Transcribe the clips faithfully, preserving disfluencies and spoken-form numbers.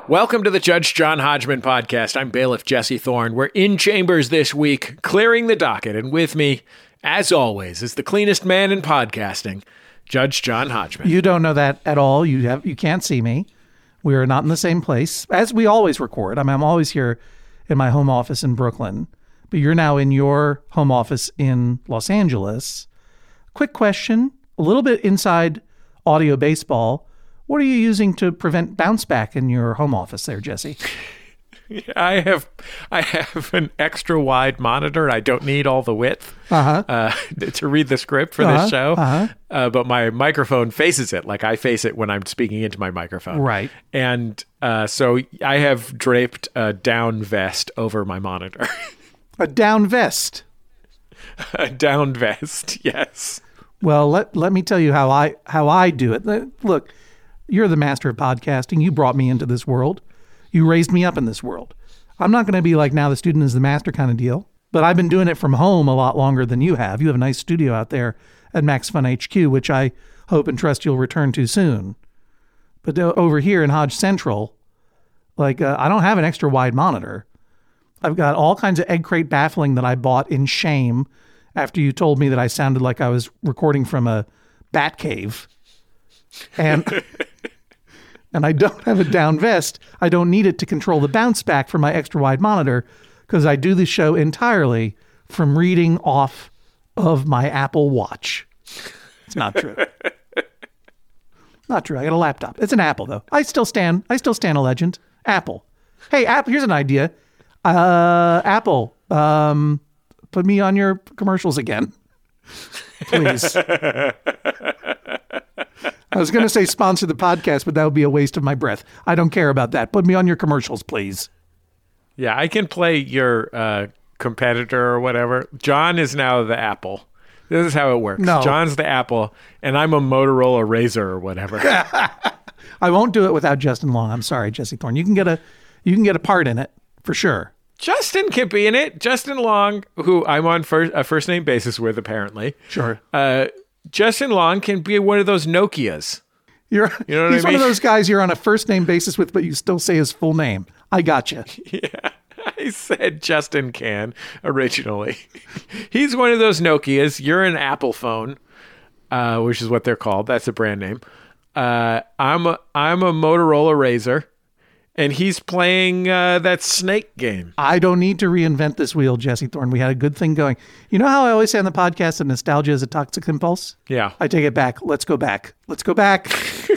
Welcome to the Judge John Hodgman podcast. I'm bailiff Jesse Thorne. We're in chambers this week, clearing the docket, and with me, as always, is the cleanest man in podcasting, Judge John Hodgman. You don't know that at all. You have you can't see me. We are not in the same place, as we always record. I mean, I'm always here in my home office in Brooklyn, but you're now in your home office in Los Angeles. Quick question, a little bit inside audio baseball. What are you using to prevent bounce back in your home office there, Jesse? I have I have an extra wide monitor. I don't need all the width uh-huh. uh, to read the script for uh-huh. this show. Uh-huh. Uh, but my microphone faces it like I face it when I'm speaking into my microphone. Right. And uh, so I have draped a down vest over my monitor. A down vest? A down vest, yes. Well, let let me tell you how I how I do it. Look, you're the master of podcasting. You brought me into this world. You raised me up in this world. I'm not going to be like now the student is the master kind of deal, but I've been doing it from home a lot longer than you have. You have a nice studio out there at Max Fun H Q, which I hope and trust you'll return to soon. But over here in Hodge Central, like uh, I don't have an extra wide monitor. I've got all kinds of egg crate baffling that I bought in shame after you told me that I sounded like I was recording from a bat cave. And and I don't have a down vest. I don't need it to control the bounce back for my extra wide monitor because I do the show entirely from reading off of my Apple Watch. It's not true. Not true. I got a laptop. It's an Apple though. I still stand. I still stand a legend. Apple. Hey, Apple. Here's an idea. Uh, Apple. Um, put me on your commercials again, please. I was going to say sponsor the podcast, but that would be a waste of my breath. I don't care about that. Put me on your commercials, please. Yeah, I can play your uh, competitor or whatever. John is now the Apple. This is how it works. No. John's the Apple, and I'm a Motorola Razr or whatever. I won't do it without Justin Long. I'm sorry, Jesse Thorne. You can get a you can get a part in it for sure. Justin can be in it. Justin Long, who I'm on first, a first name basis with, apparently. Sure. Uh, Justin Long can be one of those Nokias. You're, you know what he's I mean? one of those guys you're on a first name basis with, but you still say his full name. I gotcha. Yeah, I said Justin can originally. He's one of those Nokias. You're an Apple phone, uh, which is what they're called. That's a brand name. Uh, I'm a I'm a Motorola Razr. And he's playing uh, that Snake game. I don't need to reinvent this wheel, Jesse Thorne. We had a good thing going. You know how I always say on the podcast that nostalgia is a toxic impulse? Yeah. I take it back. Let's go back. Let's go back.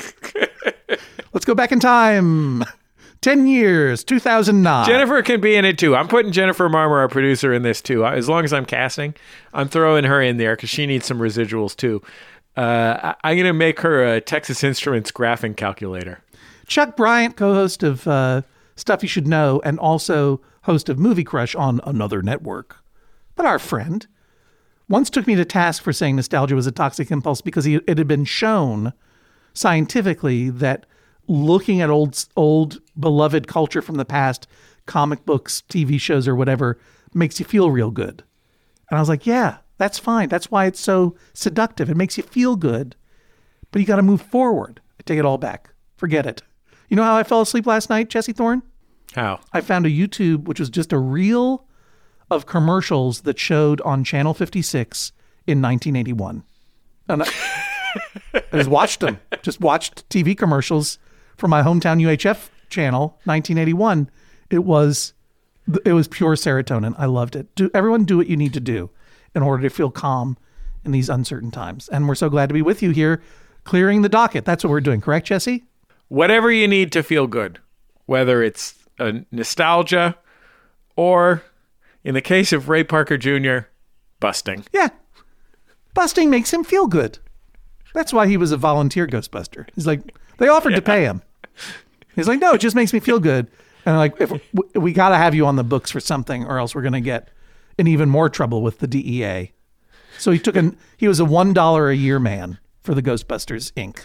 Let's go back in time. Ten years, two thousand nine. Jennifer can be in it too. I'm putting Jennifer Marmer, our producer, in this too. As long as I'm casting, I'm throwing her in there because she needs some residuals too. Uh, I'm going to make her a Texas Instruments graphing calculator. Chuck Bryant, co-host of uh, Stuff You Should Know and also host of Movie Crush on another network, but our friend, once took me to task for saying nostalgia was a toxic impulse because he, it had been shown scientifically that looking at old, old beloved culture from the past, comic books, T V shows or whatever, makes you feel real good. And I was like, yeah, that's fine. That's why it's so seductive. It makes you feel good, but you got to move forward. I take it all back. Forget it. You know how I fell asleep last night, Jesse Thorne? How? I found a YouTube, which was just a reel of commercials that showed on Channel fifty-six in nineteen eighty-one. And I, I just watched them. Just watched T V commercials from my hometown U H F channel, nineteen eighty-one. It was, it was pure serotonin. I loved it. Do everyone do what you need to do in order to feel calm in these uncertain times. And we're so glad to be with you here, clearing the docket. That's what we're doing. Correct, Jesse? Whatever you need to feel good, whether it's a nostalgia or, in the case of Ray Parker Junior, busting. Yeah. Busting makes him feel good. That's why he was a volunteer Ghostbuster. He's like, they offered yeah. to pay him. He's like, no, it just makes me feel good. And I'm like, if we, we got to have you on the books for something or else we're going to get in even more trouble with the D E A. So he took an, he was a one dollar a year man for the Ghostbusters, Incorporated.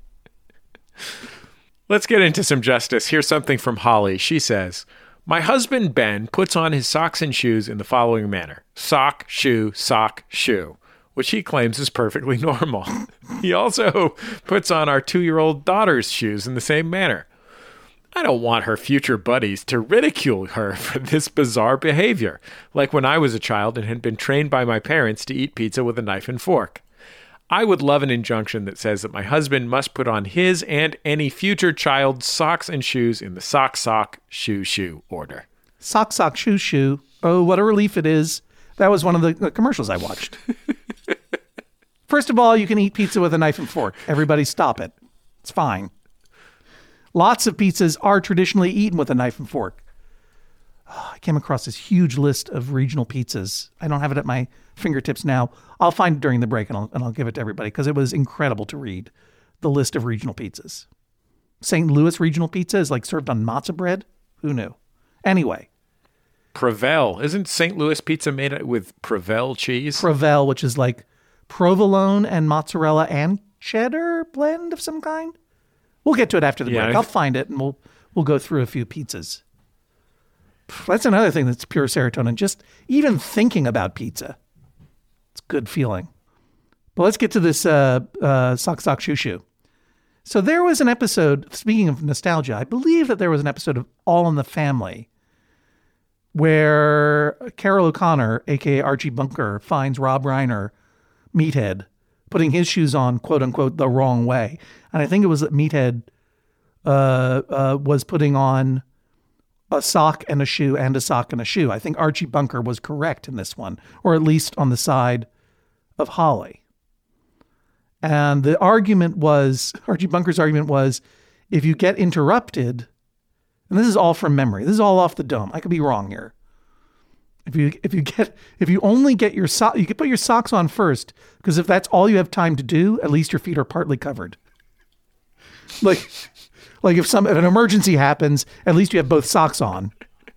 Let's get into some justice. Here's something from Holly. She says, my husband, Ben, puts on his socks and shoes in the following manner. Sock, shoe, sock, shoe, which he claims is perfectly normal. He also puts on our two-year-old daughter's shoes in the same manner. I don't want her future buddies to ridicule her for this bizarre behavior, like when I was a child and had been trained by my parents to eat pizza with a knife and fork. I would love an injunction that says that my husband must put on his and any future child's socks and shoes in the sock, sock, shoe, shoe order. Sock, sock, shoe, shoe. Oh, what a relief it is. That was one of the, the commercials I watched. First of all, you can eat pizza with a knife and fork. Everybody stop it. It's fine. Lots of pizzas are traditionally eaten with a knife and fork. Oh, I came across this huge list of regional pizzas. I don't have it at my fingertips now. I'll find it during the break and I'll, and I'll give it to everybody because it was incredible to read the list of regional pizzas. Saint Louis regional pizza is like served on matzo bread. Who knew? Anyway. Provel. Isn't Saint Louis pizza made with Provel cheese? Provel, which is like provolone and mozzarella and cheddar blend of some kind. We'll get to it after the yeah, break. I'll find it and we'll we'll go through a few pizzas. That's another thing that's pure serotonin. Just even thinking about pizza. It's a good feeling. But let's get to this uh, uh, sock, sock, shoe, shoe. So there was an episode, speaking of nostalgia, I believe that there was an episode of All in the Family where Carol O'Connor, a k a. Archie Bunker, finds Rob Reiner, Meathead, putting his shoes on, quote unquote, the wrong way. And I think it was that Meathead uh, uh, was putting on a sock and a shoe and a sock and a shoe. I think Archie Bunker was correct in this one, or at least on the side of Holly. And the argument was, Archie Bunker's argument was, if you get interrupted, and this is all from memory, this is all off the dome. I could be wrong here. If you if you get if you only get your so- you can put your socks on first, because if that's all you have time to do, at least your feet are partly covered. Like like if some if an emergency happens, at least you have both socks on.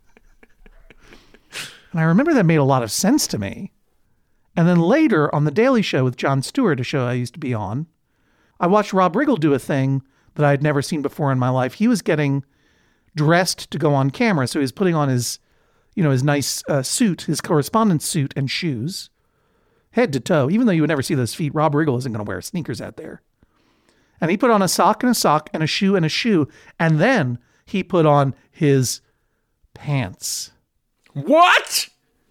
And I remember that made a lot of sense to me. And then later on The Daily Show with Jon Stewart, a show I used to be on, I watched Rob Riggle do a thing that I had never seen before in my life. He was getting dressed to go on camera, so he was putting on his you know, his nice uh, suit, his correspondence suit and shoes, head to toe. Even though you would never see those feet, Rob Riggle isn't going to wear sneakers out there. And he put on a sock and a sock and a shoe and a shoe. And then he put on his pants. What?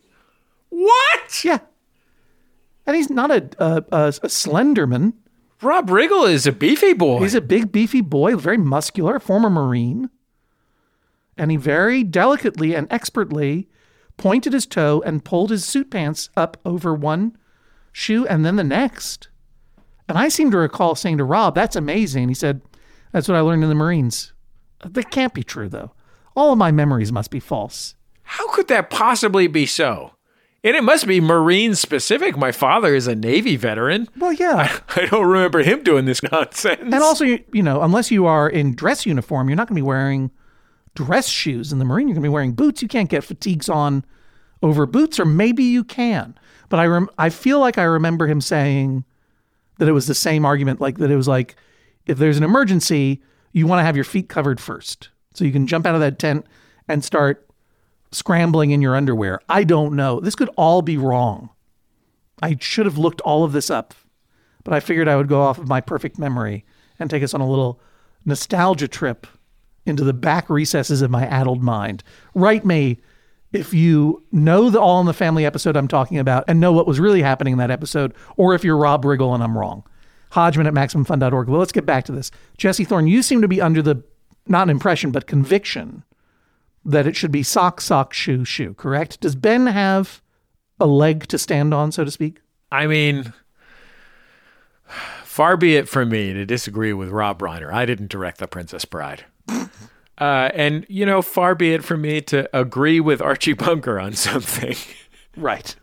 What? Yeah. And he's not a, a, a, a Slenderman. Rob Riggle is a beefy boy. He's a big, beefy boy, very muscular, former Marine. And he very delicately and expertly pointed his toe and pulled his suit pants up over one shoe and then the next. And I seem to recall saying to Rob, that's amazing. He said, that's what I learned in the Marines. That can't be true, though. All of my memories must be false. How could that possibly be so? And it must be Marine specific. My father is a Navy veteran. Well, yeah. I, I don't remember him doing this nonsense. And also, you know, unless you are in dress uniform, you're not going to be wearing dress shoes in the Marine. You're going to be wearing boots. You can't get fatigues on over boots, or maybe you can. But I rem- I feel like I remember him saying that it was the same argument, like that it was like, if there's an emergency, you want to have your feet covered first. So you can jump out of that tent and start scrambling in your underwear. I don't know. This could all be wrong. I should have looked all of this up, but I figured I would go off of my perfect memory and take us on a little nostalgia trip into the back recesses of my addled mind. Write me if you know the All in the Family episode I'm talking about and know what was really happening in that episode, or if you're Rob Riggle and I'm wrong. Hodgman at Maximum Fun dot org. Well, let's get back to this. Jesse Thorne, you seem to be under the, not impression, but conviction that it should be sock, sock, shoe, shoe, correct? Does Ben have a leg to stand on, so to speak? I mean, far be it from me to disagree with Rob Reiner. I didn't direct The Princess Bride. Uh, and, you know, far be it from me to agree with Archie Bunker on something. Right.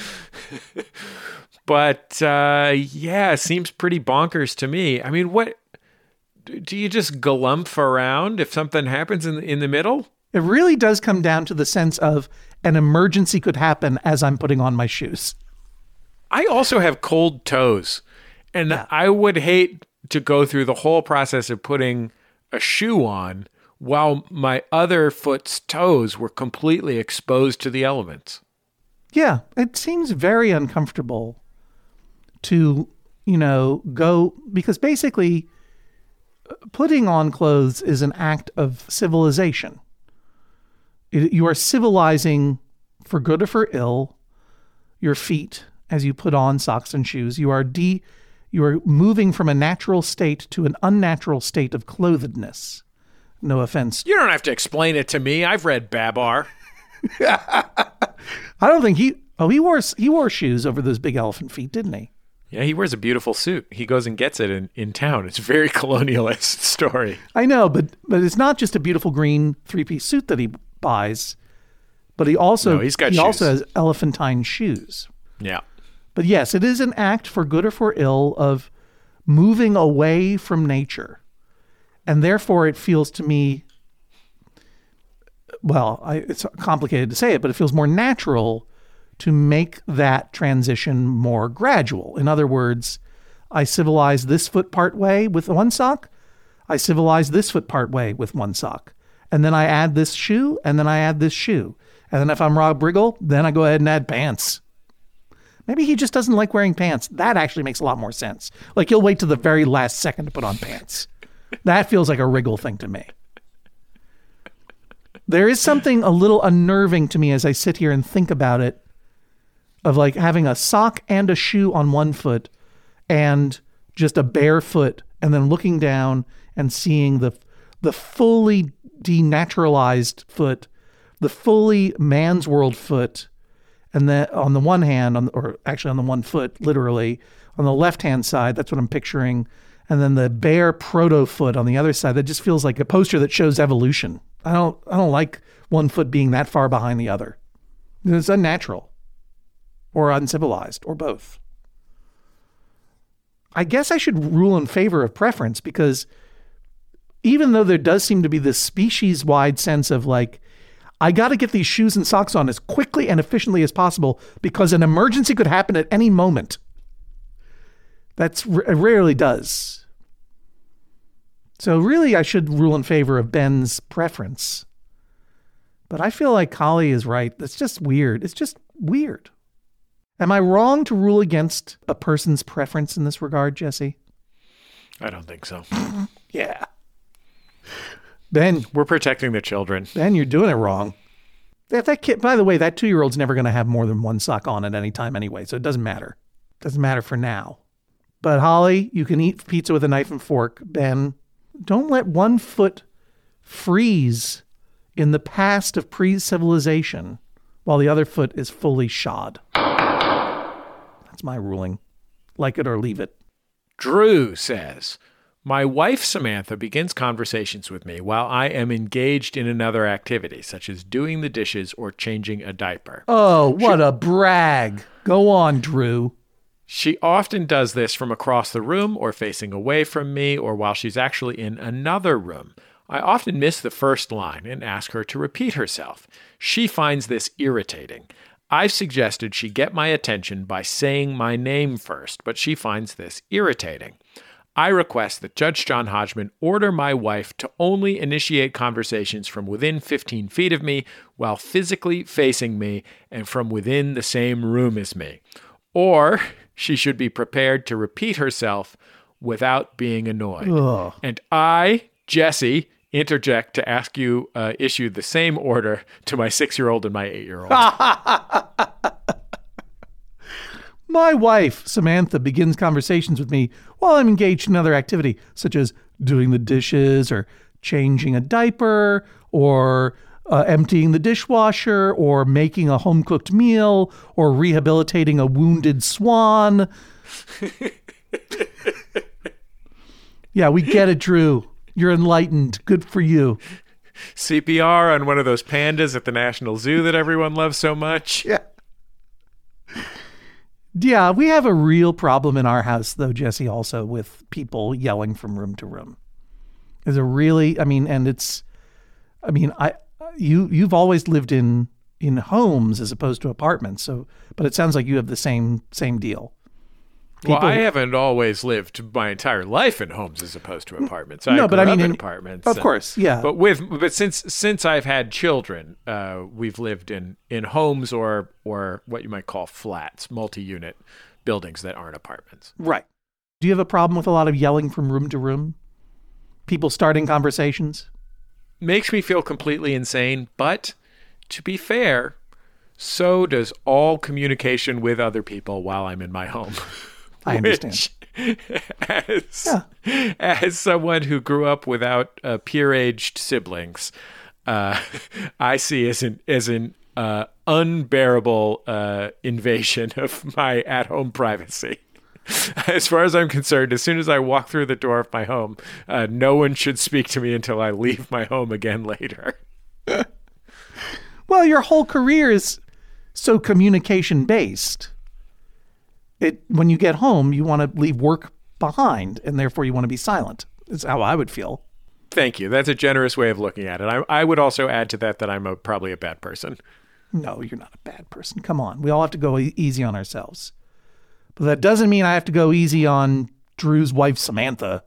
But, uh, yeah, seems pretty bonkers to me. I mean, what, do you just galumph around if something happens in the, in the middle? It really does come down to the sense of an emergency could happen as I'm putting on my shoes. I also have cold toes, and yeah. I would hate to go through the whole process of putting a shoe on while my other foot's toes were completely exposed to the elements. Yeah, it seems very uncomfortable to, you know, go, because basically putting on clothes is an act of civilization. It, you are civilizing, for good or for ill, your feet as you put on socks and shoes. You are de, you are moving from a natural state to an unnatural state of clothedness. No offense. You don't have to explain it to me. I've read Babar. I don't think he. Oh, he wore he wore shoes over those big elephant feet, didn't he? Yeah, he wears a beautiful suit. He goes and gets it in, in town. It's a very colonialist story. I know, but but it's not just a beautiful green three-piece suit that he buys, but he also No, he's got he shoes. also has elephantine shoes. Yeah. But yes, it is an act, for good or for ill, of moving away from nature. And therefore it feels to me, well, I, it's complicated to say it, but it feels more natural to make that transition more gradual. In other words, I civilize this foot part way with one sock. I civilize this foot part way with one sock. And then I add this shoe, and then I add this shoe. And then if I'm Rob Riggle, then I go ahead and add pants. Maybe he just doesn't like wearing pants. That actually makes a lot more sense. Like he'll wait to the very last second to put on pants. That feels like a Riggle thing to me. There is something a little unnerving to me as I sit here and think about it, of like having a sock and a shoe on one foot and just a bare foot, and then looking down and seeing the the fully denaturalized foot, the fully man's world foot, and then on the one hand, on, or actually on the one foot, literally, on the left-hand side, that's what I'm picturing, and then the bare proto foot on the other side. That just feels like a poster that shows evolution. I don't I don't like one foot being that far behind the other. It's unnatural. Or uncivilized, or both. I guess I should rule in favor of preference, because even though there does seem to be this species-wide sense of like, I got to get these shoes and socks on as quickly and efficiently as possible because an emergency could happen at any moment. That's it rarely does. So really, I should rule in favor of Ben's preference. But I feel like Holly is right. That's just weird. It's just weird. Am I wrong to rule against a person's preference in this regard, Jesse? I don't think so. Yeah. Ben, We're protecting the children. Ben, you're doing it wrong. That, that kid, by the way, that two-year-old's never going to have more than one sock on at any time anyway, so it doesn't matter. Doesn't matter for now. But Holly, you can eat pizza with a knife and fork. Ben, don't let one foot freeze in the past of pre-civilization while the other foot is fully shod. That's my ruling. Like it or leave it. Drew says, my wife Samantha begins conversations with me while I am engaged in another activity, such as doing the dishes or changing a diaper. Oh, what a brag. Go on, Drew. She often does this from across the room or facing away from me or while she's actually in another room. I often miss the first line and ask her to repeat herself. She finds this irritating. I've suggested she get my attention by saying my name first, but she finds this irritating. I request that Judge John Hodgman order my wife to only initiate conversations from within fifteen feet of me while physically facing me and from within the same room as me. Or she should be prepared to repeat herself without being annoyed. Ugh. And I, Jesse, interject to ask you uh, issue the same order to my six-year-old and my eight-year-old. My wife, Samantha, begins conversations with me while I'm engaged in another activity, such as doing the dishes or changing a diaper or uh, emptying the dishwasher or making a home-cooked meal or rehabilitating a wounded swan. Yeah, we get it, Drew. You're enlightened. Good for you. C P R on one of those pandas at the National Zoo that everyone loves so much. Yeah. Yeah, we have a real problem in our house, though, Jesse, also with people yelling from room to room. There's a really, I mean, and it's, I mean, I, you, you've always lived in, in homes as opposed to apartments. So, but it sounds like you have the same, same deal. Well, People- I haven't always lived my entire life in homes as opposed to apartments. I No, but grew I mean, up in in- apartments. Of and- course, yeah. But with but since since I've had children, uh, we've lived in, in homes or or what you might call flats, multi-unit buildings that aren't apartments. Right. Do you have a problem with a lot of yelling from room to room? people starting conversations? Makes me feel completely insane, but to be fair, so does all communication with other people while I'm in my home. I understand. Which, as, Yeah. as someone who grew up without uh, peer-aged siblings, uh, I see as an as an uh, unbearable uh, invasion of my at-home privacy. As far as I'm concerned, as soon as I walk through the door of my home, uh, no one should speak to me until I leave my home again later. Well, your whole career is so communication-based. It when you get home, you want to leave work behind, and therefore you want to be silent. Is how I would feel. Thank you. That's a generous way of looking at it. I, I would also add to that that I'm a, probably a bad person. No, you're not a bad person. Come on. We all have to go e- easy on ourselves. But that doesn't mean I have to go easy on Drew's wife, Samantha.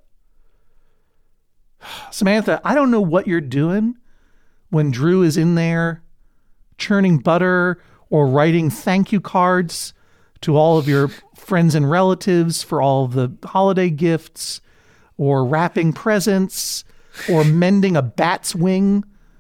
Samantha, I don't know what you're doing when Drew is in there churning butter or writing thank you cards to all of your friends and relatives for all of the holiday gifts, or wrapping presents, or mending a bat's wing.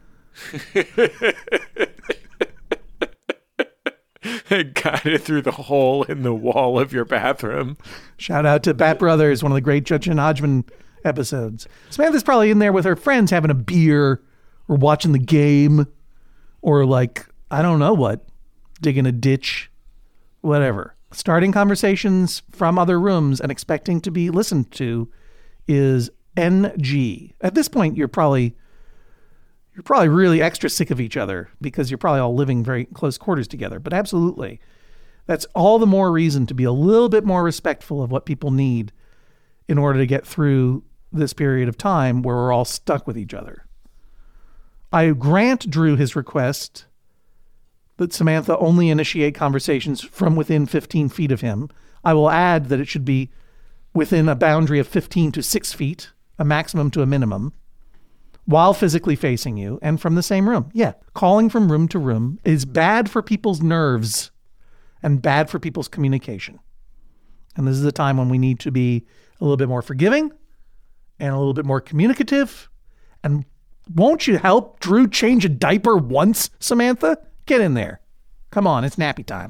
Got it through the hole in the wall of your bathroom. Shout out to Bat Brothers, one of the great Judge and Hodgman episodes. Samantha's probably in there with her friends having a beer or watching the game or like, I don't know what, digging a ditch, whatever. Starting conversations from other rooms and expecting to be listened to is N G. At this point, you're probably you're probably really extra sick of each other because you're probably all living very close quarters together. But absolutely, that's all the more reason to be a little bit more respectful of what people need in order to get through this period of time where we're all stuck with each other. I grant Drew his request that Samantha only initiate conversations from within fifteen feet of him. I will add that it should be within a boundary of fifteen to six feet, a maximum to a minimum, while physically facing you and from the same room. Yeah, calling from room to room is bad for people's nerves and bad for people's communication. And this is a time when we need to be a little bit more forgiving and a little bit more communicative. And won't you help Drew change a diaper once, Samantha? Get in there. Come on, it's nappy time.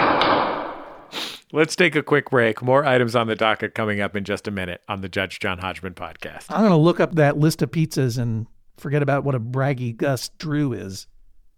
Let's take a quick break. More items on the docket coming up in just a minute on the Judge John Hodgman podcast. I'm going to look up that list of pizzas and forget about what a braggy Gus Drew is.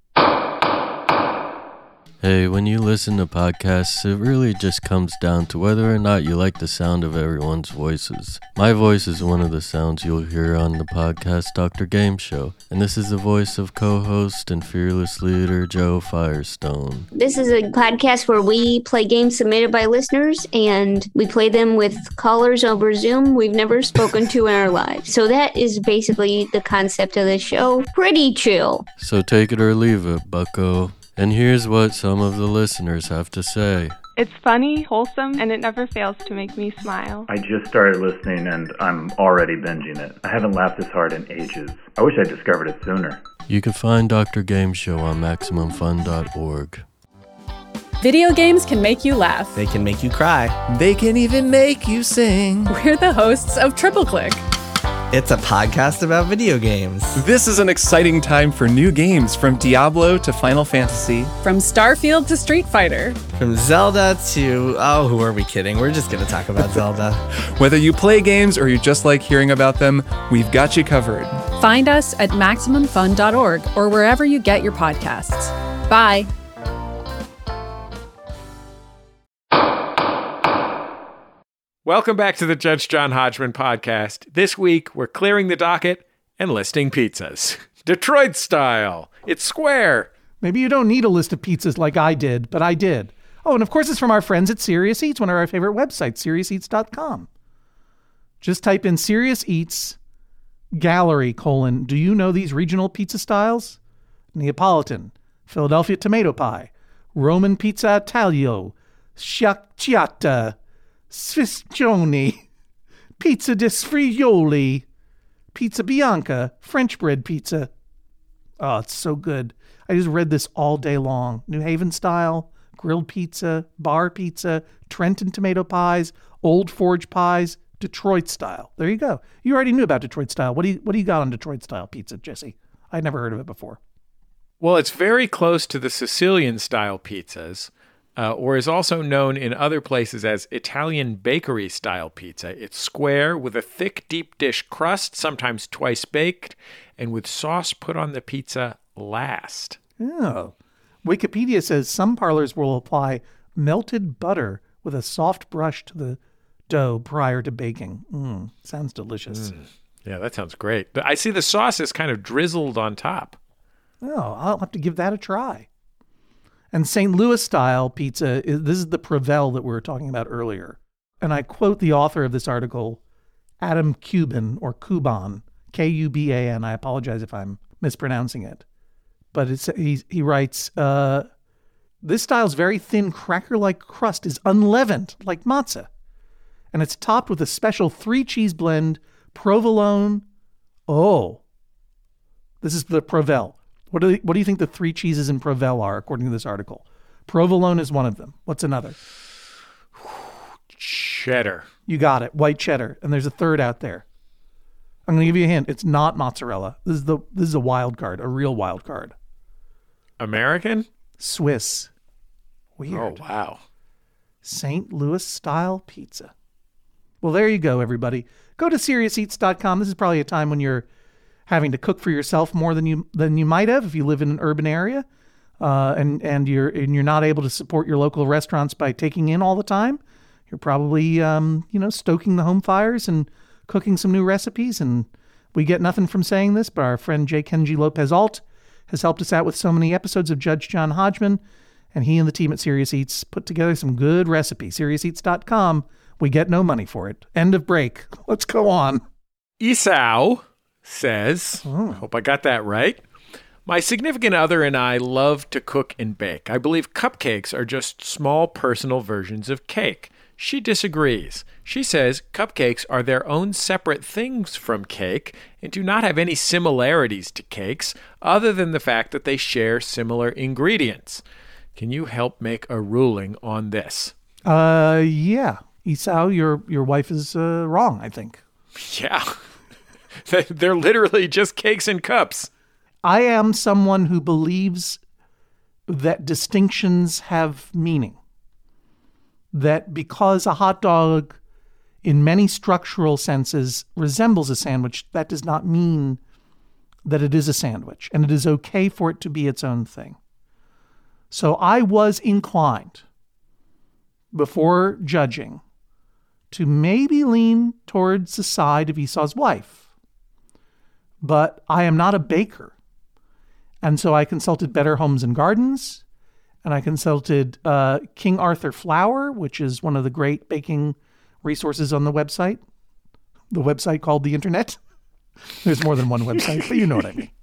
Hey, when you listen to podcasts, it really just comes down to whether or not you like the sound of everyone's voices. My voice is one of the sounds you'll hear on the podcast Doctor Game Show, and this is the voice of co-host and fearless leader Joe Firestone. This is a podcast where we play games submitted by listeners, and we play them with callers over Zoom we've never spoken to in our lives. So that is basically the concept of the show. Pretty chill. So take it or leave it, bucko. And here's what some of the listeners have to say. It's funny, wholesome, and it never fails to make me smile. I just started listening and I'm already binging it. I haven't laughed this hard in ages. I wish I discovered it sooner. You can find Doctor Game Show on Maximum Fun dot org. Video games can make you laugh. They can make you cry. They can even make you sing. We're the hosts of Triple Click. It's a podcast about video games. This is an exciting time for new games, from Diablo to Final Fantasy. From Starfield to Street Fighter. From Zelda to... Oh, who are we kidding? We're just going to talk about Zelda. Whether you play games or you just like hearing about them, we've got you covered. Find us at Maximum Fun dot org or wherever you get your podcasts. Bye. Welcome back to the Judge John Hodgman podcast. This week, we're clearing the docket and listing pizzas. Detroit style. It's square. Maybe you don't need a list of pizzas like I did, but I did. Oh, and of course it's from our friends at Serious Eats, one of our favorite websites, serious eats dot com. Just type in Serious Eats Gallery, colon, do you know these regional pizza styles? Neapolitan, Philadelphia tomato pie, Roman pizza taglio, sciacciata, Sfizioni, Pizza di Sfrioli, Pizza Bianca, French bread pizza. Oh, it's so good. I just read this all day long. New Haven style, grilled pizza, bar pizza, Trenton tomato pies, Old Forge pies, Detroit style. There you go. You already knew about Detroit style. What do you what do you got on Detroit style pizza, Jesse? I'd never heard of it before. Well, it's very close to the Sicilian style pizzas, uh, or is also known in other places as Italian bakery style pizza. It's square with a thick deep dish crust, sometimes twice baked, and with sauce put on the pizza last. Oh. Wikipedia says some parlors will apply melted butter with a soft brush to the dough prior to baking. Mm, sounds delicious. Mm. Yeah, that sounds great. But I see the sauce is kind of drizzled on top. Oh, I'll have to give that a try. And Saint Louis style pizza, is, this is the Provel that we were talking about earlier. And I quote the author of this article, Adam Cuban, or Kuban, K U B A N. I apologize if I'm mispronouncing it. But it's he, he writes, uh, this style's very thin cracker-like crust is unleavened, like matzah. And it's topped with a special three-cheese blend, provolone. Oh, this is the Provel. What do, what do you think the three cheeses in Provel are, according to this article? Provolone is one of them. What's another? Cheddar. You got it. White cheddar. And there's a third out there. I'm going to give you a hint. It's not mozzarella. This is the this is a wild card, a real wild card. American? Swiss. Weird. Oh, wow. Saint Louis style pizza. Well, there you go, everybody. Go to serious eats dot com. This is probably a time when you're having to cook for yourself more than you than you might have if you live in an urban area, uh, and and you're and you're not able to support your local restaurants by taking in all the time. You're probably um, you know stoking the home fires and cooking some new recipes. And we get nothing from saying this, but our friend J. Kenji Lopez Alt has helped us out with so many episodes of Judge John Hodgman, and he and the team at Serious Eats put together some good recipes. serious eats dot com. We get no money for it. End of break. Let's go on. Esau says, Oh. I hope I got that right. My significant other and I love to cook and bake. I believe cupcakes are just small personal versions of cake. She disagrees. She says cupcakes are their own separate things from cake and do not have any similarities to cakes other than the fact that they share similar ingredients. Can you help make a ruling on this? Uh, yeah. Esau, your your wife is uh, wrong, I think. Yeah. They're literally just cakes and cups. I am someone who believes that distinctions have meaning. That because a hot dog, in many structural senses, resembles a sandwich, that does not mean that it is a sandwich. And it is okay for it to be its own thing. So I was inclined, before judging, to maybe lean towards the side of Esau's wife. But I am not a baker. And so I consulted Better Homes and Gardens, and I consulted uh, King Arthur Flour, which is one of the great baking resources on the website. The website called the internet. There's more than one website, but you know what I mean.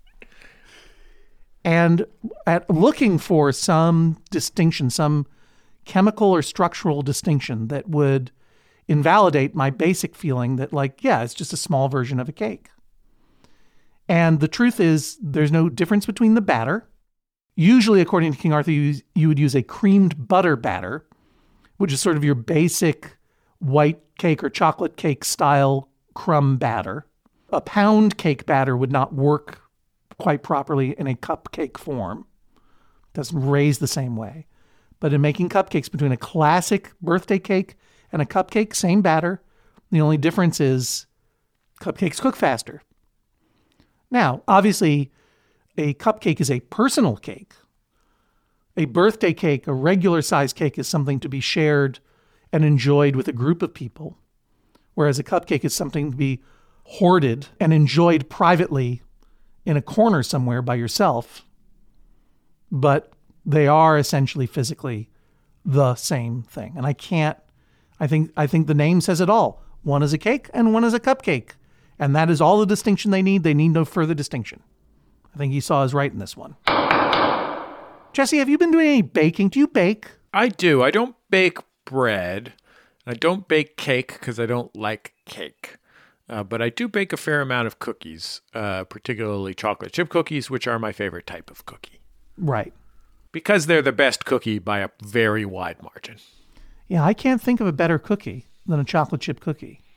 And at looking for some distinction, some chemical or structural distinction that would invalidate my basic feeling that, like, yeah, it's just a small version of a cake. And the truth is, there's no difference between the batter. Usually, according to King Arthur, you, you would use a creamed butter batter, which is sort of your basic white cake or chocolate cake style crumb batter. A pound cake batter would not work quite properly in a cupcake form. It doesn't raise the same way. But in making cupcakes, between a classic birthday cake and a cupcake, same batter. The only difference is cupcakes cook faster. Now, obviously, a cupcake is a personal cake. A birthday cake, a regular size cake, is something to be shared and enjoyed with a group of people, whereas a cupcake is something to be hoarded and enjoyed privately in a corner somewhere by yourself. But they are essentially physically the same thing. And I can't, I think, I think the name says it all. One is a cake and one is a cupcake. And that is all the distinction they need. They need no further distinction. I think Esau is right in this one. Jesse, have you been doing any baking? Do you bake? I do. I don't bake bread. I don't bake cake because I don't like cake. Uh, but I do bake a fair amount of cookies, uh, particularly chocolate chip cookies, which are my favorite type of cookie. Right. Because they're the best cookie by a very wide margin. Yeah, I can't think of a better cookie than a chocolate chip cookie.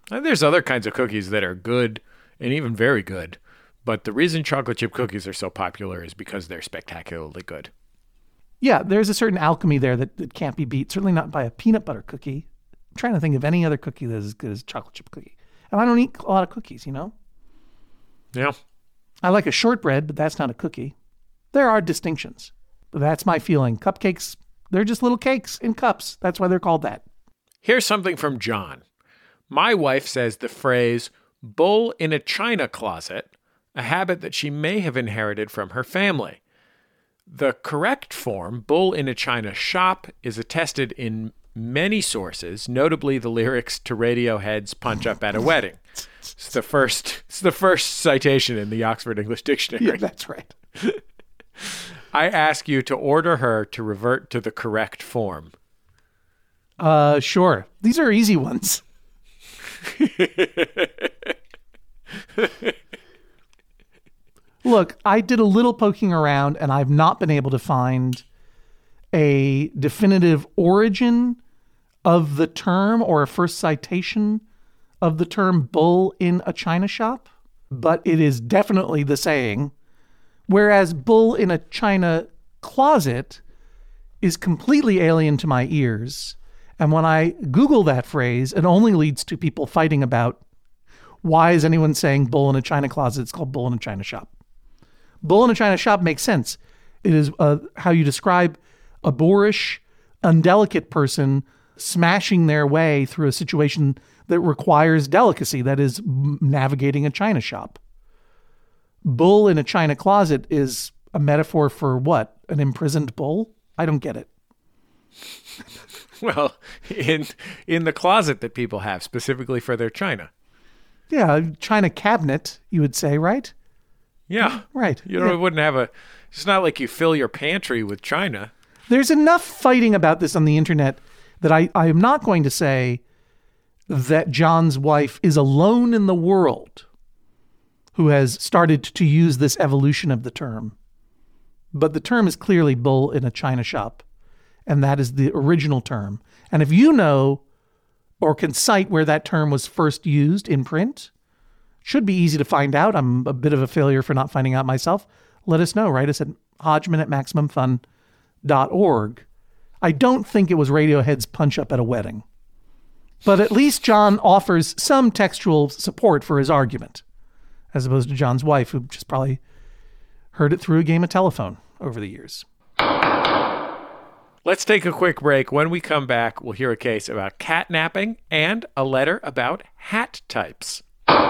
And there's other kinds of cookies that are good and even very good. But the reason chocolate chip cookies are so popular is because they're spectacularly good. Yeah, there's a certain alchemy there that, that can't be beat. Certainly not by a peanut butter cookie. I'm trying to think of any other cookie that is as good as a chocolate chip cookie. And I don't eat a lot of cookies, you know? Yeah. I like a shortbread, but that's not a cookie. There are distinctions. But that's my feeling. Cupcakes, they're just little cakes in cups. That's why they're called that. Here's something from John. My wife says the phrase, bull in a china closet, a habit that she may have inherited from her family. The correct form, bull in a china shop, is attested in many sources, notably the lyrics to Radiohead's Punch Up at a Wedding. It's the first, it's the first citation in the Oxford English Dictionary. Yeah, that's right. I ask you to order her to revert to the correct form. Uh, sure. These are easy ones. Look, I did a little poking around and I've not been able to find a definitive origin of the term or a first citation of the term bull in a china shop, but it is definitely the saying. Whereas bull in a china closet is completely alien to my ears. And when I Google that phrase, it only leads to people fighting about why is anyone saying bull in a china closet? It's called bull in a china shop. Bull in a china shop makes sense. It is uh, how you describe a boorish, indelicate person smashing their way through a situation that requires delicacy, that is navigating a china shop. Bull in a china closet is a metaphor for what? An imprisoned bull? I don't get it. Well, in in the closet that people have specifically for their china. Yeah, china cabinet, you would say, right? Yeah. Right. You know, yeah. it wouldn't have a, it's not like you fill your pantry with china. There's enough fighting about this on the internet that I, I am not going to say that John's wife is alone in the world who has started to use this evolution of the term. But the term is clearly bull in a china shop. And that is the original term. And if you know or can cite where that term was first used in print, should be easy to find out. I'm a bit of a failure for not finding out myself. Let us know. Write us at Hodgman at Maximum Fun dot org. I don't think it was Radiohead's Punch Up at a Wedding. But at least John offers some textual support for his argument, as opposed to John's wife, who just probably heard it through a game of telephone over the years. Let's take a quick break. When we come back, we'll hear a case about catnapping and a letter about hat types.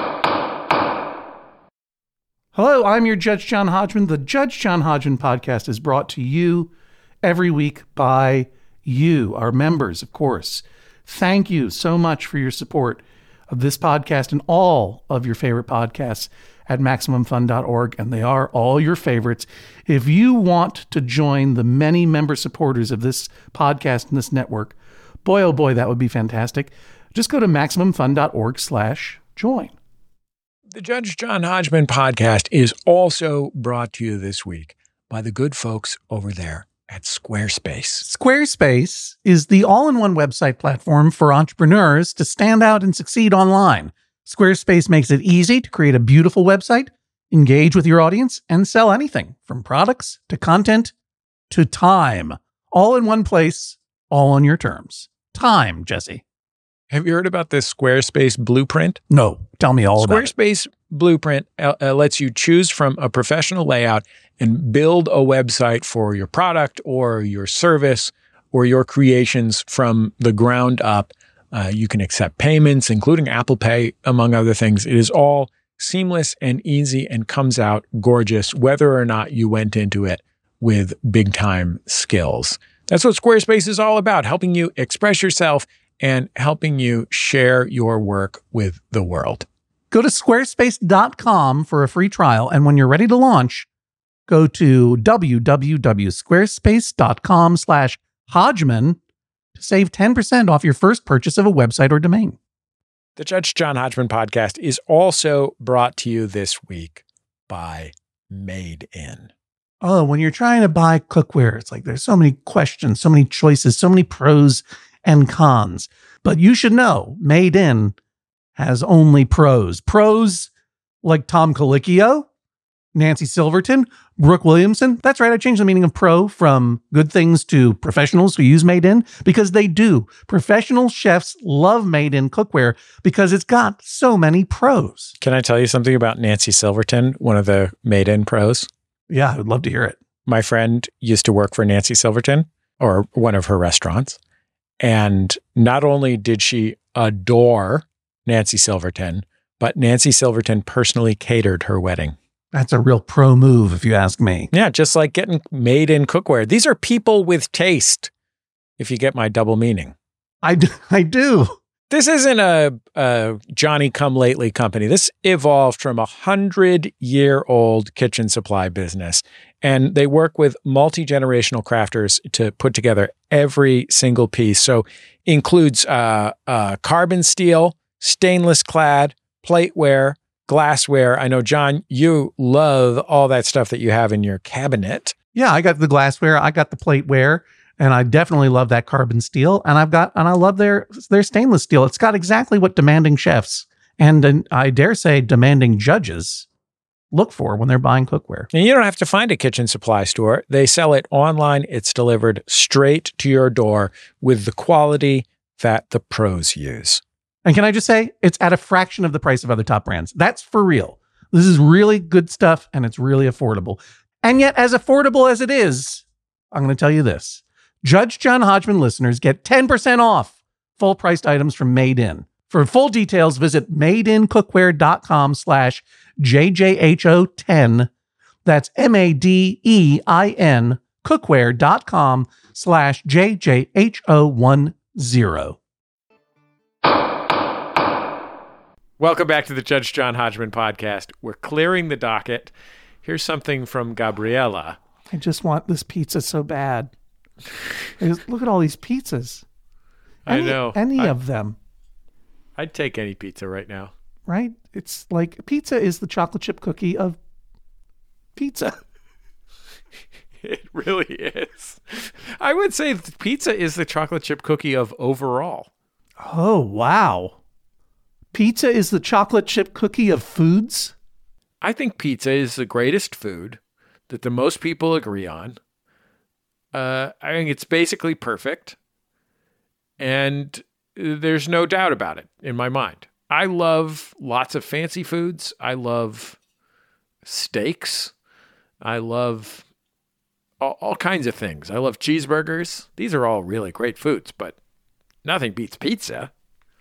Hello, I'm your Judge John Hodgman. The Judge John Hodgman podcast is brought to you every week by you, our members, of course. Thank you so much for your support of this podcast and all of your favorite podcasts at Maximum Fun dot org, and they are all your favorites. If you want to join the many member supporters of this podcast and this network, boy, oh boy, that would be fantastic. Just go to Maximum Fun dot org slash join. The Judge John Hodgman podcast is also brought to you this week by the good folks over there at Squarespace. Squarespace is the all-in-one website platform for entrepreneurs to stand out and succeed online. Squarespace makes it easy to create a beautiful website, engage with your audience, and sell anything from products to content to time. All in one place, all on your terms. Time, Jesse. Have you heard about this Squarespace blueprint? No. Tell me all about it. Squarespace blueprint uh, uh, lets you choose from a professional layout and build a website for your product or your service or your creations from the ground up. Uh, you can accept payments, including Apple Pay, among other things. It is all seamless and easy and comes out gorgeous, whether or not you went into it with big time skills. That's what Squarespace is all about, helping you express yourself and helping you share your work with the world. Go to squarespace dot com for a free trial, and when you're ready to launch, go to www.squarespace.com slash Hodgman to save ten percent off your first purchase of a website or domain. The Judge John Hodgman podcast is also brought to you this week by Made In. Oh, when you're trying to buy cookware, it's like there's so many questions, so many choices, so many pros and cons. But you should know Made In has only pros. Pros like Tom Colicchio, Nancy Silverton, Brooke Williamson. That's right. I changed the meaning of pro from good things to professionals who use Made In, because they do. Professional chefs love Made In cookware because it's got so many pros. Can I tell you something about Nancy Silverton, one of the Made In pros? Yeah, I would love to hear it. My friend used to work for Nancy Silverton, or one of her restaurants. And not only did she adore Nancy Silverton, but Nancy Silverton personally catered her wedding. That's a real pro move, if you ask me. Yeah, just like getting Made In cookware. These are people with taste, if you get my double meaning. I do. I do. This isn't a, a Johnny-come-lately company. This evolved from a hundred-year-old kitchen supply business. And they work with multi-generational crafters to put together every single piece. So includes uh, uh, carbon steel, stainless clad, plateware, glassware. I know, John, you love all that stuff that you have in your cabinet. Yeah, I got the glassware, I got the plateware, and I definitely love that carbon steel. And I've got, and I love their their stainless steel. It's got exactly what demanding chefs and, and I dare say demanding judges look for when they're buying cookware. And you don't have to find a kitchen supply store. They sell it online. It's delivered straight to your door with the quality that the pros use. And can I just say, it's at a fraction of the price of other top brands. That's for real. This is really good stuff, and it's really affordable. And yet, as affordable as it is, I'm going to tell you this. Judge John Hodgman listeners get ten percent off full-priced items from Made In. For full details, visit madeincookware.com slash JJHO10. That's M-A-D-E-I-N cookware.com slash JJHO10. Welcome back to the Judge John Hodgman podcast. We're clearing the docket. Here's something from Gabriella. I just want this pizza so bad. Just, look at all these pizzas. Any, I know. Any I, of them. I'd take any pizza right now. Right? It's like pizza is the chocolate chip cookie of pizza. It really is. I would say pizza is the chocolate chip cookie of overall. Oh, wow. Pizza is the chocolate chip cookie of foods? I think pizza is the greatest food that the most people agree on. Uh, I think it's basically perfect. And there's no doubt about it in my mind. I love lots of fancy foods. I love steaks. I love all, all kinds of things. I love cheeseburgers. These are all really great foods, but nothing beats pizza.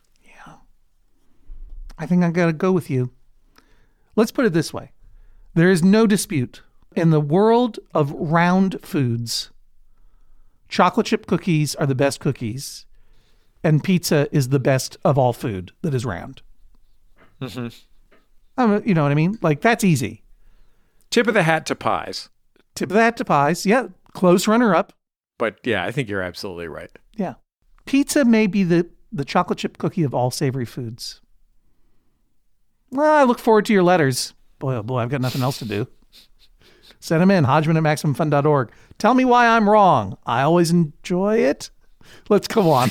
I think I got to go with you. Let's put it this way. There is no dispute in the world of round foods. Chocolate chip cookies are the best cookies, and pizza is the best of all food that is round. Mm-hmm. Um, you know what I mean? Like, that's easy. Tip of the hat to pies. Tip of the hat to pies. Yeah. Close runner up. But yeah, I think you're absolutely right. Yeah. Pizza may be the, the chocolate chip cookie of all savory foods. Well, I look forward to your letters. Boy, oh boy, I've got nothing else to do. Send them in, Hodgman at Maximum Fun dot org. Tell me why I'm wrong. I always enjoy it. Let's go on.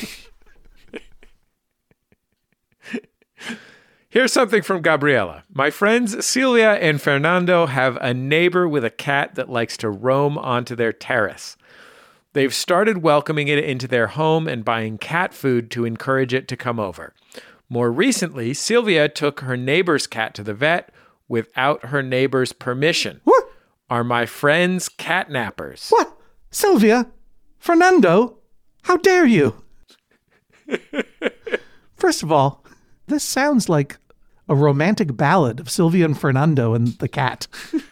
Here's something from Gabriela. My friends Celia and Fernando have a neighbor with a cat that likes to roam onto their terrace. They've started welcoming it into their home and buying cat food to encourage it to come over. More recently, Sylvia took her neighbor's cat to the vet without her neighbor's permission. What? Are my friends catnappers? What? Sylvia? Fernando? How dare you? First of all, this sounds like a romantic ballad of Sylvia and Fernando and the cat.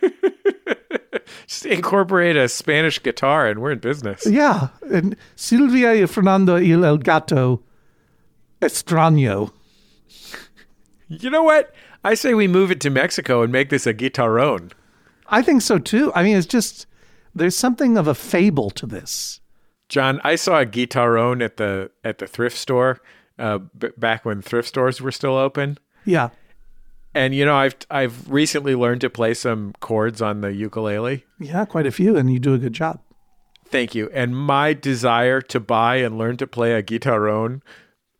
Just incorporate a Spanish guitar and we're in business. Yeah. And Sylvia y Fernando y el gato extraño. You know what? I say we move it to Mexico and make this a guitarrón. I think so too. I mean, it's just, there's something of a fable to this. John, I saw a guitarrón at the at the thrift store uh, b- back when thrift stores were still open. Yeah. And you know, I've I've recently learned to play some chords on the ukulele. Yeah, quite a few, and you do a good job. Thank you. And my desire to buy and learn to play a guitarrón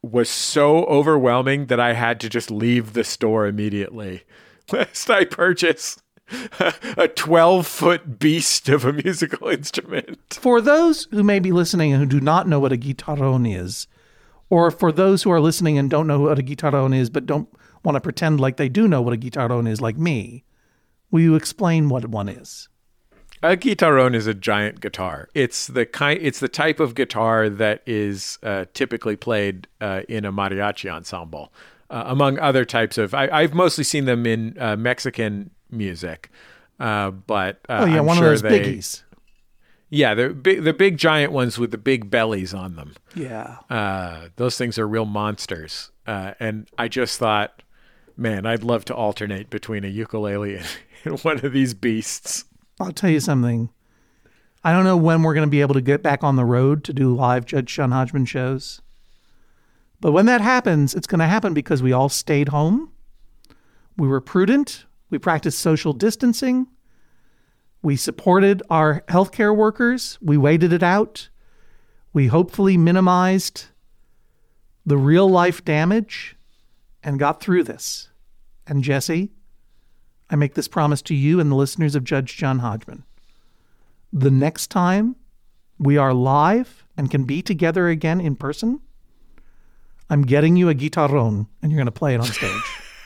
was so overwhelming that I had to just leave the store immediately. Lest I purchase a twelve-foot beast of a musical instrument. For those who may be listening and who do not know what a guitarrón is, or for those who are listening and don't know what a guitarrón is but don't want to pretend like they do know what a guitarrón is, like me, will you explain what one is? A guitarrón is a giant guitar. It's the kind. It's the type of guitar that is uh, typically played uh, in a mariachi ensemble, uh, among other types of. I, I've mostly seen them in uh, Mexican music, uh, but uh, oh yeah, I'm one sure of those they, biggies. Yeah, the big, the big giant ones with the big bellies on them. Yeah, uh, those things are real monsters. Uh, and I just thought, man, I'd love to alternate between a ukulele and, and one of these beasts. I'll tell you something. I don't know when we're going to be able to get back on the road to do live Judge John Hodgman shows. But when that happens, it's going to happen because we all stayed home. We were prudent. We practiced social distancing. We supported our healthcare workers. We waited it out. We hopefully minimized the real life damage and got through this. And Jesse, I make this promise to you and the listeners of Judge John Hodgman. The next time we are live and can be together again in person, I'm getting you a guitarrón and you're going to play it on stage.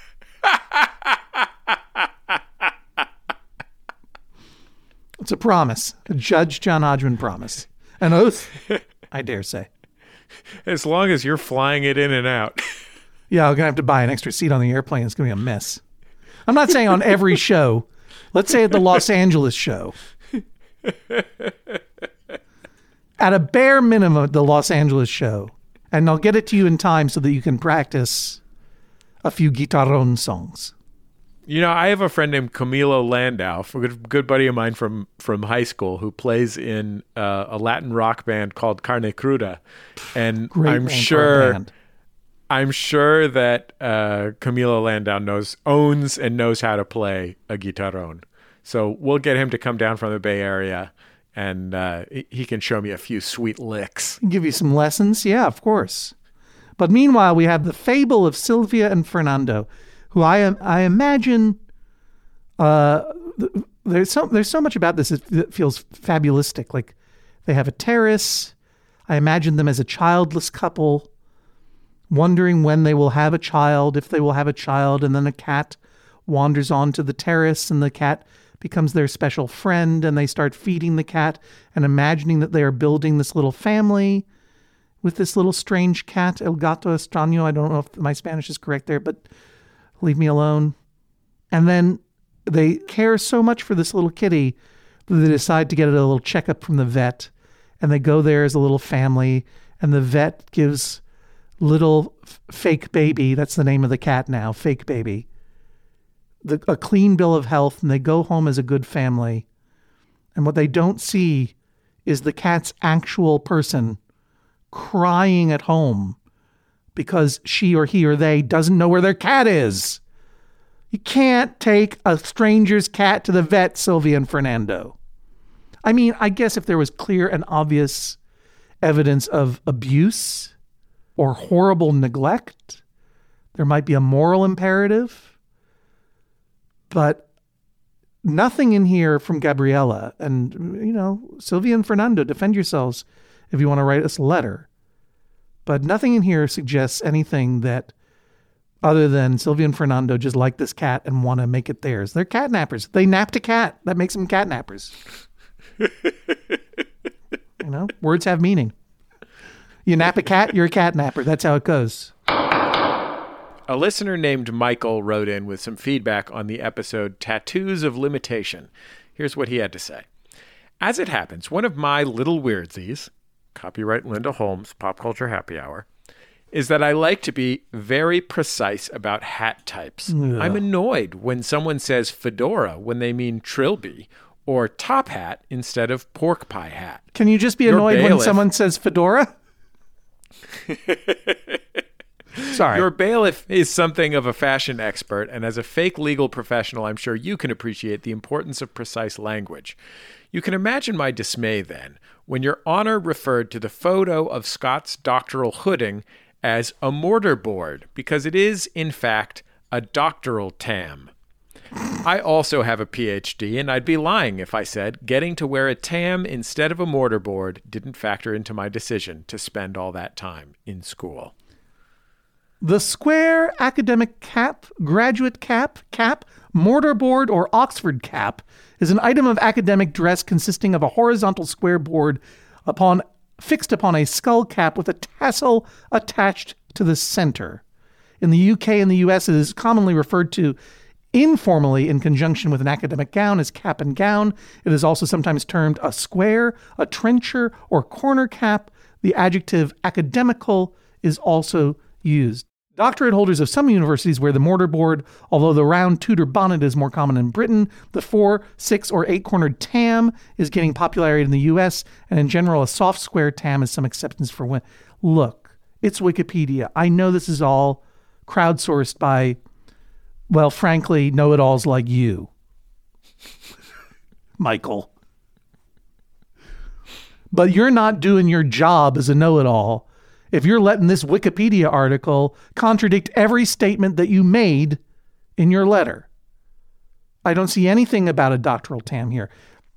It's a promise. A Judge John Hodgman promise. An oath, I dare say. As long as you're flying it in and out. Yeah, I'm going to have to buy an extra seat on the airplane. It's going to be a mess. I'm not saying on every show. Let's say at the Los Angeles show. At a bare minimum at the Los Angeles show. And I'll get it to you in time so that you can practice a few guitarrón songs. You know, I have a friend named Camilo Landau, a good, good buddy of mine from, from high school, who plays in uh, a Latin rock band called Carne Cruda. And Great I'm band, sure... band. I'm sure that uh, Camilo Landau knows, owns and knows how to play a guitarrón. So we'll get him to come down from the Bay Area, and uh, he can show me a few sweet licks. Give you some lessons? Yeah, of course. But meanwhile, we have the fable of Sylvia and Fernando, who I am, I imagine uh, there's so there's so much about this that feels fabulistic. Like they have a terrace. I imagine them as a childless couple, wondering when they will have a child, if they will have a child, and then a cat wanders onto the terrace and the cat becomes their special friend and they start feeding the cat and imagining that they are building this little family with this little strange cat, El Gato Extraño. I don't know if my Spanish is correct there, but leave me alone. And then they care so much for this little kitty that they decide to get it a little checkup from the vet, and they go there as a little family, and the vet gives little f- fake baby, that's the name of the cat now, fake baby, the, a clean bill of health, and they go home as a good family. And what they don't see is the cat's actual person crying at home because she or he or they doesn't know where their cat is. You can't take a stranger's cat to the vet, Sylvia and Fernando. I mean, I guess if there was clear and obvious evidence of abuse or horrible neglect, there might be a moral imperative. But nothing in here from Gabriela. And, you know, Sylvia and Fernando, defend yourselves if you want to write us a letter. But nothing in here suggests anything that other than Sylvia and Fernando just like this cat and want to make it theirs. They're cat nappers. They napped a cat. That makes them cat nappers. You know, words have meaning. You nap a cat, you're a cat napper. That's how it goes. A listener named Michael wrote in with some feedback on the episode Tattoos of Limitation. Here's what he had to say. As it happens, one of my little weirdsies, copyright Linda Holmes, Pop Culture Happy Hour, is that I like to be very precise about hat types. Ugh. I'm annoyed when someone says fedora when they mean trilby, or top hat instead of pork pie hat. Can you just be Your annoyed when bailiff- someone says fedora? Sorry. Your bailiff is something of a fashion expert, and as a fake legal professional, I'm sure you can appreciate the importance of precise language. You can imagine my dismay then, when Your Honor referred to the photo of Scott's doctoral hooding as a mortarboard because it is, in fact, a doctoral tam. I also have a P H D, and I'd be lying if I said getting to wear a tam instead of a mortarboard didn't factor into my decision to spend all that time in school. The square academic cap, graduate cap, cap, mortarboard, or Oxford cap is an item of academic dress consisting of a horizontal square board upon fixed upon a skull cap with a tassel attached to the center. In the U K and the U S, it is commonly referred to informally in conjunction with an academic gown as cap and gown. It is also sometimes termed a square, a trencher, or corner cap. The adjective academical is also used. Doctorate holders of some universities wear the mortarboard, although the round Tudor bonnet is more common in Britain. The four, six, or eight-cornered tam is gaining popularity in the U S, and in general, a soft square tam is some acceptance for women. Look, it's Wikipedia. I know this is all crowdsourced by, well, frankly, know-it-alls like you, Michael. But you're not doing your job as a know-it-all if you're letting this Wikipedia article contradict every statement that you made in your letter. I don't see anything about a doctoral tam here.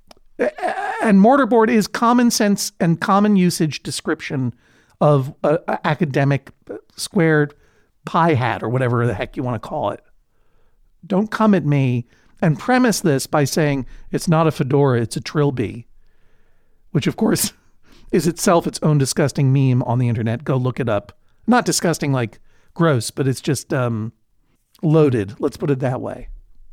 And mortarboard is common sense and common usage description of an academic squared pie hat or whatever the heck you want to call it. Don't come at me and premise this by saying it's not a fedora, it's a trilby, which of course is itself its own disgusting meme on the internet. Go look it up. Not disgusting like gross, but it's just um, loaded. Let's put it that way.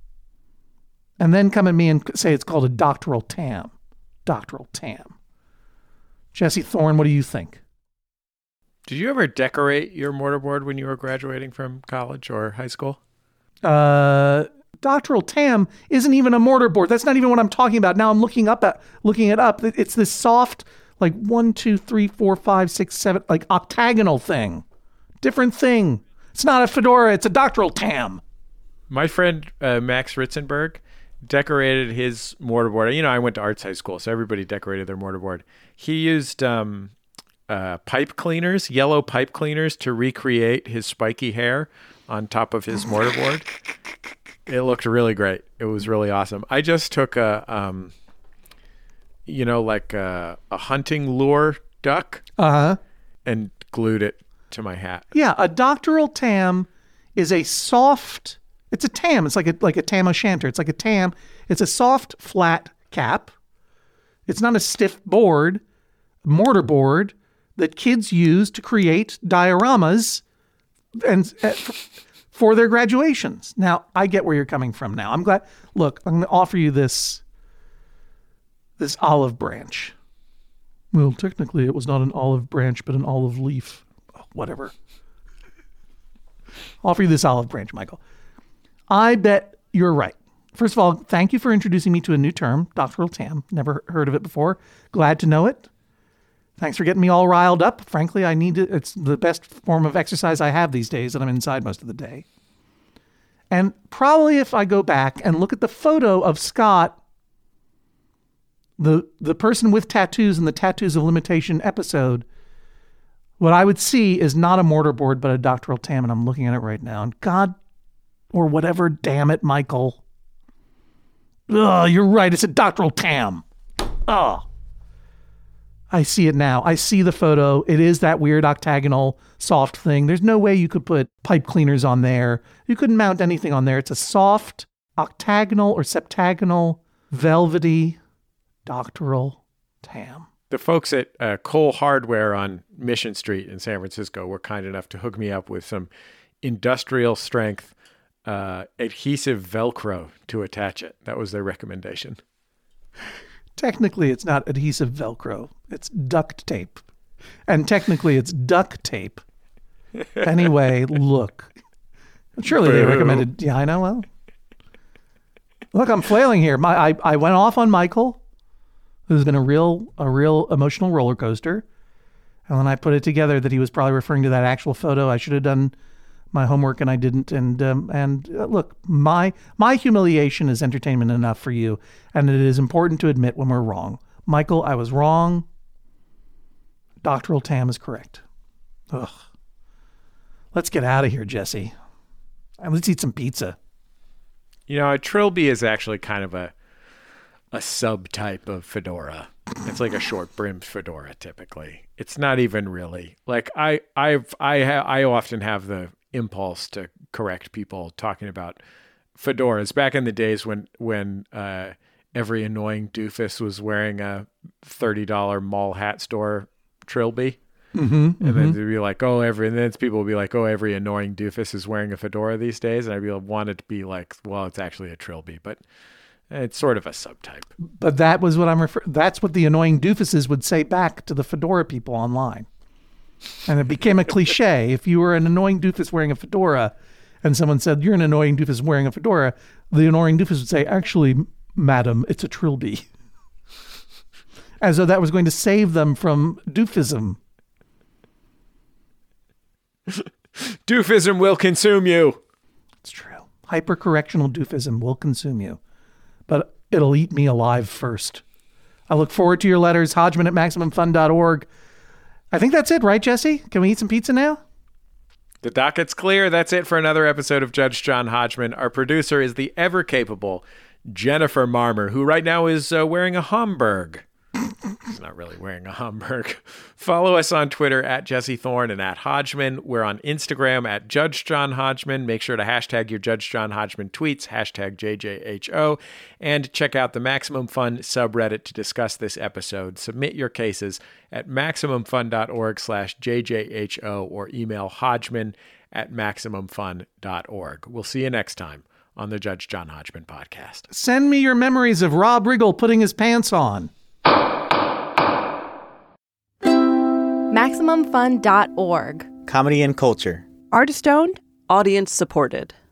And then come at me and say it's called a doctoral tam. Doctoral tam. Jesse Thorne, what do you think? Did you ever decorate your mortarboard when you were graduating from college or high school? Uh, doctoral tam isn't even a mortarboard. That's not even what I'm talking about. Now I'm looking up at looking it up. It's this soft, like one, two, three, four, five, six, seven, like octagonal thing. Different thing. It's not a fedora. It's a doctoral tam. My friend uh, Max Ritzenberg decorated his mortarboard. You know, I went to arts high school, so everybody decorated their mortarboard. He used um, uh, pipe cleaners, yellow pipe cleaners, to recreate his spiky hair on top of his mortarboard. It looked really great. It was really awesome. I just took a, um, you know, like a, a hunting lure duck uh-huh. and glued it to my hat. Yeah, a doctoral tam is a soft, it's a tam. It's like a, like a tam o'shanter. It's like a tam. It's a soft, flat cap. It's not a stiff board, mortarboard that kids use to create dioramas and uh, for their graduations. Now, I get where you're coming from now. I'm glad. Look, I'm going to offer you this, this olive branch. Well, technically, it was not an olive branch, but an olive leaf. Oh, whatever. I'll offer you this olive branch, Michael. I bet you're right. First of all, thank you for introducing me to a new term, doctoral tam. Never heard of it before. Glad to know it. Thanks for getting me all riled up. Frankly, I need it. It's the best form of exercise I have these days, and I'm inside most of the day. And probably if I go back and look at the photo of Scott, the the person with tattoos in the Tattoos of Limitation episode, what I would see is not a mortarboard, but a doctoral tam, and I'm looking at it right now. And God, or whatever, damn it, Michael. Ugh, you're right. It's a doctoral tam. Ugh. I see it now. I see the photo. It is that weird octagonal soft thing. There's no way you could put pipe cleaners on there. You couldn't mount anything on there. It's a soft octagonal or septagonal, velvety, doctoral tam. The folks at uh, Cole Hardware on Mission Street in San Francisco were kind enough to hook me up with some industrial strength uh, adhesive Velcro to attach it. That was their recommendation. Technically, it's not adhesive Velcro. It's duct tape. And technically, it's duct tape. Anyway, look. Surely they recommended... Yeah, I know. Well, look, I'm flailing here. My, I, I went off on Michael, who's been a real, a real emotional roller coaster. And then I put it together that he was probably referring to that actual photo. I should have done my homework and I didn't. And um, and uh, look, my my humiliation is entertainment enough for you. And it is important to admit when we're wrong. Michael, I was wrong. Doctoral tam is correct. Ugh. let's get out of here, Jesse. And let's eat some pizza. You know, a trilby is actually kind of a a subtype of fedora. It's like a short brimmed fedora typically. It's not even really like I I've I ha, I often have the impulse to correct people talking about fedoras back in the days when when uh, every annoying doofus was wearing a thirty dollars mall hat store trilby. Mm-hmm, and mm-hmm. then they'd be like, oh, every, and then people would be like, oh, every annoying doofus is wearing a fedora these days. And I'd be like, want it to be like, well, it's actually a trilby, but it's sort of a subtype. But that was what I'm referring, that's what the annoying doofuses would say back to the fedora people online. And it became a cliche. If you were an annoying doofus wearing a fedora and someone said, you're an annoying doofus wearing a fedora, the annoying doofus would say, actually, madam, it's a trilby. As though that was going to save them from doofism. Doofism will consume you. It's true. Hypercorrectional doofism will consume you, but it'll eat me alive first. I look forward to your letters, Hodgman at Maximum Fun dot org. I think that's it, right, Jesse? Can we eat some pizza now? The docket's clear. That's it for another episode of Judge John Hodgman. Our producer is the ever-capable Jennifer Marmer, who right now is uh, wearing a Homburg. He's not really wearing a Homburg. Follow us on Twitter at Jesse Thorne and at Hodgman. We're on Instagram at Judge John Hodgman. Make sure to hashtag your Judge John Hodgman tweets, hashtag J J H O, and check out the Maximum Fun subreddit to discuss this episode. Submit your cases at MaximumFun.org slash JJHO or email Hodgman at MaximumFun.org. We'll see you next time on the Judge John Hodgman podcast. Send me your memories of Rob Riggle putting his pants on. Maximum Fun dot org. Comedy and culture. Artist owned, audience supported.